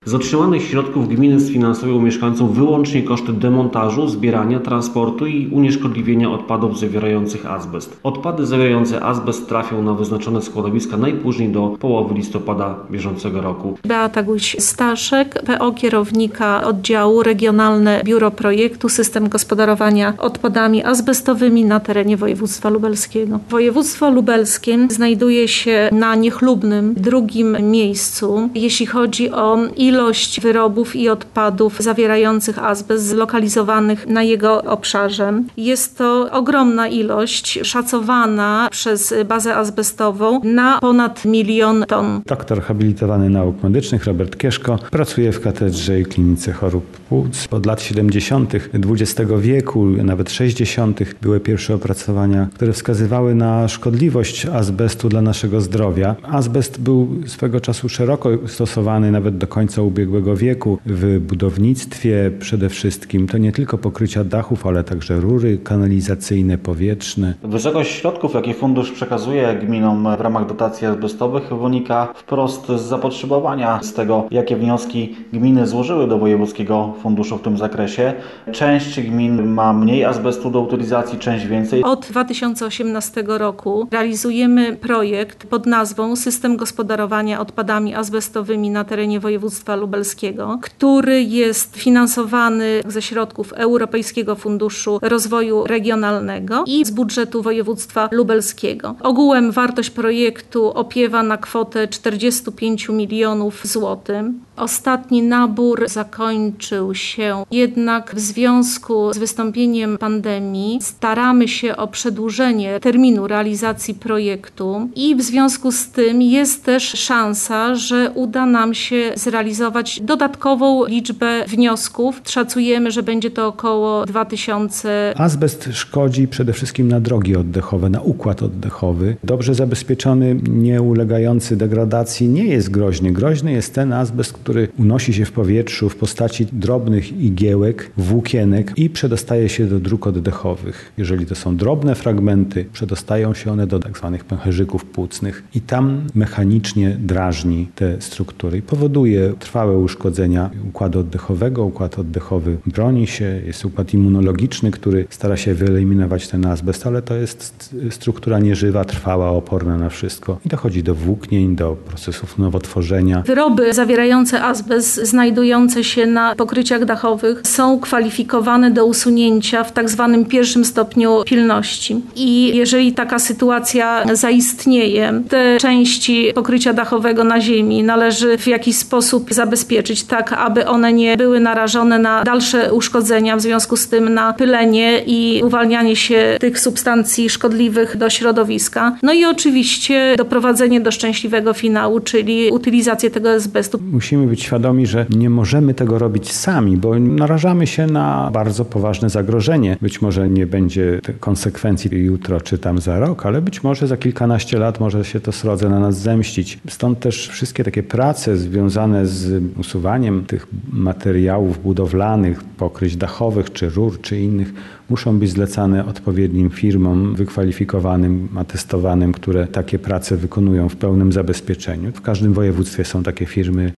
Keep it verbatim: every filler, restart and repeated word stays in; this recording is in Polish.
Z otrzymanych środków gminy sfinansują mieszkańcom wyłącznie koszty demontażu, zbierania, transportu i unieszkodliwienia odpadów zawierających azbest. Odpady zawierające azbest trafią na wyznaczone składowiska najpóźniej do połowy listopada bieżącego roku. Beata Guś-Staszek, P O kierownika oddziału Regionalne Biuro Projektu System Gospodarowania Odpadami Azbestowymi na terenie województwa lubelskiego. Województwo lubelskie znajduje się na niechlubnym drugim miejscu, jeśli chodzi o ilość wyrobów i odpadów zawierających azbest zlokalizowanych na jego obszarze. Jest to ogromna ilość, szacowana przez bazę azbestową na ponad milion ton. Doktor habilitowany nauk medycznych Robert Kieszko pracuje w katedrze i klinice chorób płuc. Od lat siedemdziesiątych dwudziestego wieku, nawet sześćdziesiątych były pierwsze opracowania, które wskazywały na szkodliwość azbestu dla naszego zdrowia. Azbest był swego czasu szeroko stosowany nawet do końca ubiegłego wieku w budownictwie przede wszystkim. To nie tylko pokrycia dachów, ale także rury kanalizacyjne, powietrzne. Wysokość środków, jakie fundusz przekazuje gminom w ramach dotacji azbestowych, wynika wprost z zapotrzebowania, z tego, jakie wnioski gminy złożyły do Wojewódzkiego Funduszu w tym zakresie. Część gmin ma mniej azbestu do utylizacji, część więcej. Od dwa tysiące osiemnastego roku realizujemy projekt pod nazwą System Gospodarowania Odpadami Azbestowymi na terenie województwa lubelskiego, który jest finansowany ze środków Europejskiego Funduszu Rozwoju Regionalnego i z budżetu województwa lubelskiego. Ogółem wartość projektu opiewa na kwotę czterdzieści pięć milionów złotych. Ostatni nabór zakończył się, jednak w związku z wystąpieniem pandemii staramy się o przedłużenie terminu realizacji projektu i w związku z tym jest też szansa, że uda nam się zrealizować dodatkową liczbę wniosków. Szacujemy, że będzie to około dwa tysiące. Azbest szkodzi przede wszystkim na drogi oddechowe, na układ oddechowy. Dobrze zabezpieczony, nie ulegający degradacji nie jest groźny. Groźny jest ten azbest, który unosi się w powietrzu w postaci drobnych igiełek, włókienek i przedostaje się do dróg oddechowych. Jeżeli to są drobne fragmenty, przedostają się one do tak zwanych pęcherzyków płucnych i tam mechanicznie drażni te struktury i powoduje trwałe uszkodzenia układu oddechowego. Układ oddechowy broni się, jest układ immunologiczny, który stara się wyeliminować ten azbest, ale to jest struktura nieżywa, trwała, oporna na wszystko i dochodzi do włóknień, do procesów nowotworzenia. Wyroby zawierające azbest znajdujące się na pokryciach dachowych są kwalifikowane do usunięcia w tak zwanym pierwszym stopniu pilności. I jeżeli taka sytuacja zaistnieje, te części pokrycia dachowego na ziemi należy w jakiś sposób zabezpieczyć, tak aby one nie były narażone na dalsze uszkodzenia, w związku z tym na pylenie i uwalnianie się tych substancji szkodliwych do środowiska. No i oczywiście doprowadzenie do szczęśliwego finału, czyli utylizację tego azbestu. Musimy być świadomi, że nie możemy tego robić sami, bo narażamy się na bardzo poważne zagrożenie. Być może nie będzie konsekwencji jutro czy tam za rok, ale być może za kilkanaście lat może się to srodze na nas zemścić. Stąd też wszystkie takie prace związane z usuwaniem tych materiałów budowlanych, pokryć dachowych, czy rur, czy innych, muszą być zlecane odpowiednim firmom wykwalifikowanym, atestowanym, które takie prace wykonują w pełnym zabezpieczeniu. W każdym województwie są takie firmy.